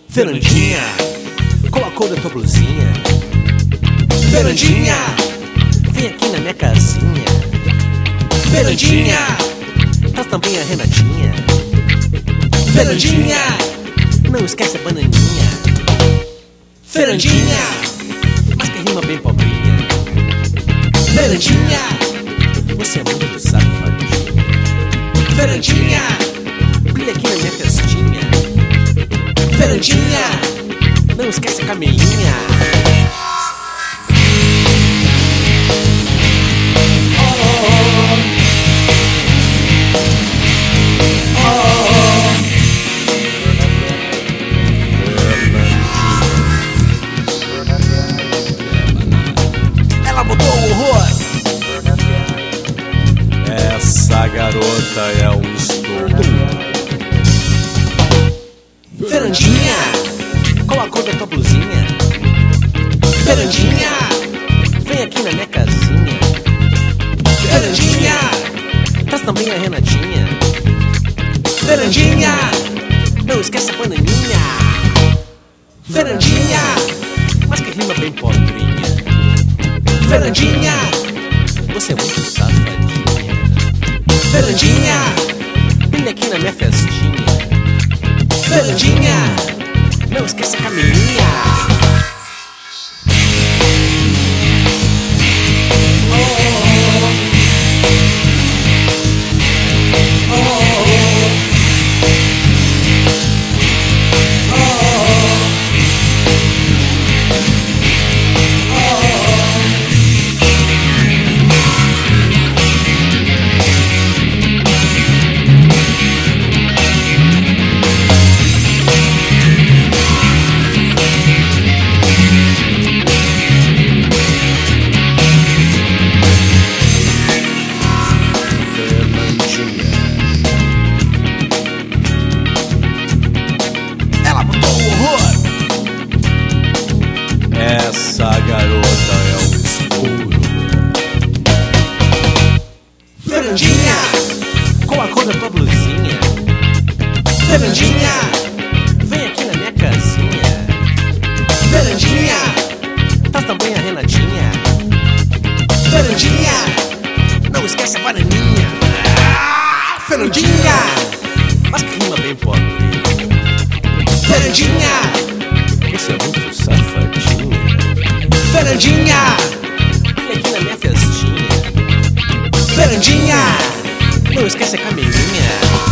Fernandinha, qual a cor da tua blusinha? Fernandinha, vem aqui na minha casinha. Fernandinha, traz também a Renatinha. Fernandinha, não esquece a bananinha. Fernandinha, mas que rima bem pobrinha. Fernandinha, você é muito safadinha. Fernandinha, brilha aqui na minha festinha. Fernandinha, não esquece a camelinha. Ela botou o horror. Essa garota é um estouro. Fernandinha, qual a cor da tua blusinha? Fernandinha, vem aqui na minha casinha. Fernandinha, traz também a Renatinha. Fernandinha, não esquece a bananinha. Fernandinha, mas que rima bem pobrinha. Fernandinha, você é muito safadinha. Fernandinha, brilha aqui na minha festinha. Fernandinha, não esquece a camelinha. Essa garota é um estouro. Fernandinha, qual a cor da tua blusinha? Fernandinha, vem aqui na minha casinha. Fernandinha, traz também a Renatinha. Fernandinha, não esquece a bananinha. Fernandinha, mas que rima bem pobre. Fernandinha, você é muito safadinha. Fernandinha, vem aqui na minha festinha. Fernandinha, não esquece a camelinha.